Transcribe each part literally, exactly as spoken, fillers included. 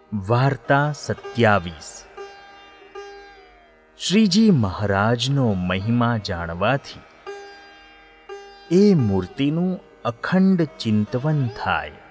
વાર્તા સત્યાવીસ. શ્રીજી મહારાજનો મહિમા જાણવાથી એ મૂર્તિનું અખંડ ચિંતવન થાય.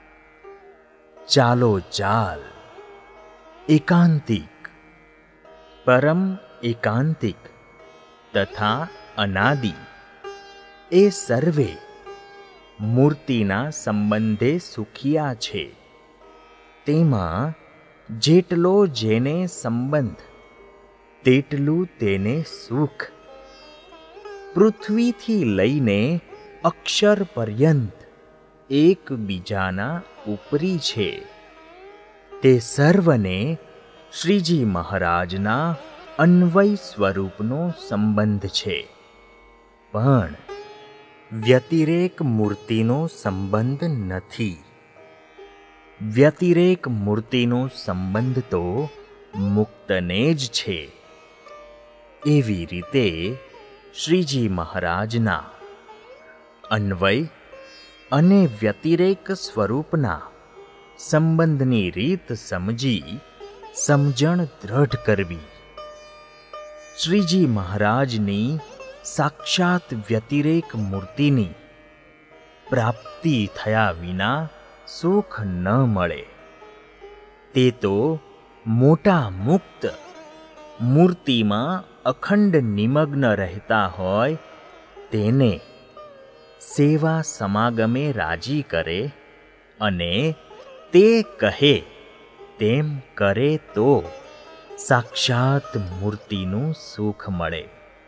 ચાલો ચાલ એકાંતિક, પરમ એકાંતિક તથા અનાદિ એ સર્વે મૂર્તિના સંબંધે સુખિયા છે. તેમાં જેટલો જેને સંબંધ તેટલું તેને સુખ. પૃથ્વીથી લઈને અક્ષર પર્યંત એકબીજાના ઉપરી છે. તે સર્વને શ્રીજી મહારાજના અન્વય સ્વરૂપનો સંબંધ છે. પણ વ્યતિરેક મૂર્તિનો સંબંધ નથી. વ્યતિરેક મૂર્તિનો સંબંધ તો મુક્તને જ છે. એવી રીતે શ્રીજી મહારાજના અન્વય અને વ્યતિરેક સ્વરૂપના સંબંધની રીત સમજી સમજણ દ્રઢ કરવી. શ્રીજી મહારાજની સાક્ષાત વ્યતિરેક મૂર્તિની પ્રાપ્તિ થયા વિના સુખ ન મળે. તે તો મોટા મુક્ત મૂર્તિમાં અખંડ નિમગ્ન રહેતા હોય તેને સેવા સમાગમે રાજી કરે અને તે કહે તેમ કરે તો સાક્ષાત મૂર્તિનું સુખ મળે.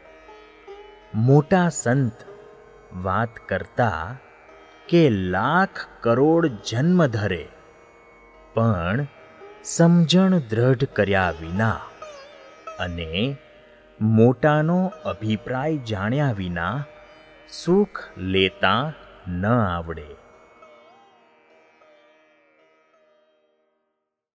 મોટા સંત વાત કરતા કે લાખ કરોડ જન્મ ધરે પણ સમજણ દ્રઢ કર્યા વિના અને મોટાનો અભિપ્રાય જાણ્યા વિના સુખ લેતા ન આવડે.